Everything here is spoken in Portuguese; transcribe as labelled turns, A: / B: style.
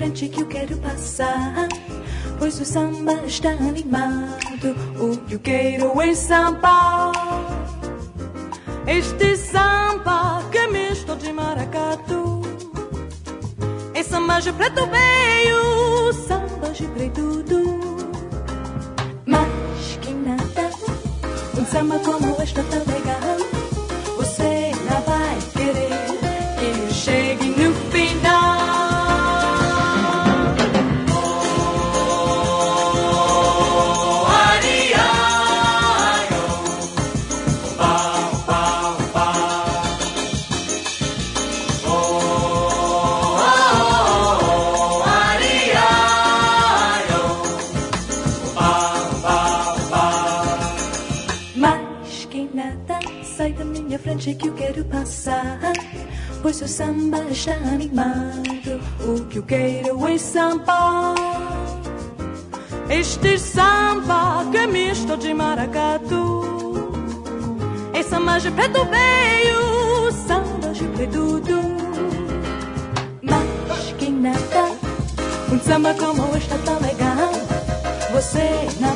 A: frente que eu quero passar, pois o samba está animado. O que eu quero é samba, este samba que é misto de maracatu. É samba de preto veio, samba de preto tudo. Mas que nada, um samba como este tão legal, você não vai querer que eu chegue no final. Sai da minha frente que eu quero passar, pois seu samba está animado. O que eu quero é samba, este samba que é misto de maracatu. É samba de preto veio, samba de preto mas que nada, um samba como este tão legal, você não